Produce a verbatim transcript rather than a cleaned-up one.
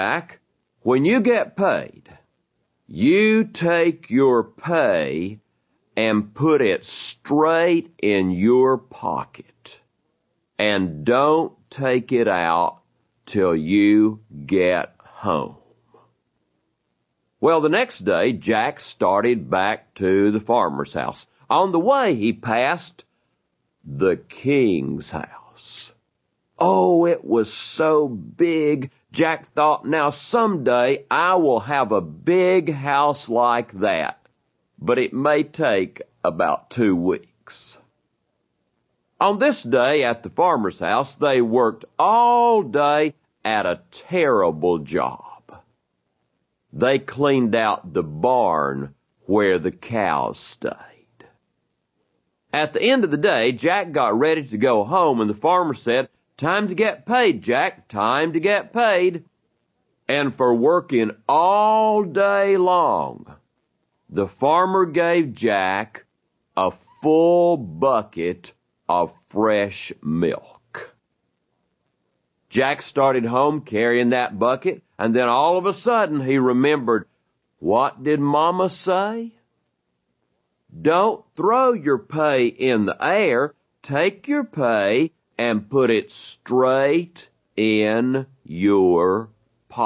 Jack, when you get paid, you take your pay and put it straight in your pocket. And don't take it out till you get home. Well, the next day, Jack started back to the farmer's house. On the way, he passed the king's house. Oh, it was so big. Jack thought, now someday I will have a big house like that. But it may take about two weeks. On this day at the farmer's house, they worked all day at a terrible job. They cleaned out the barn where the cows stayed. At the end of the day, Jack got ready to go home, and the farmer said, "Time to get paid, Jack, time to get paid." And for working all day long, the farmer gave Jack a full bucket of fresh milk. Jack started home carrying that bucket, and then all of a sudden he remembered, what did Mama say? Don't throw your pay in the air. Take your pay and put it straight in your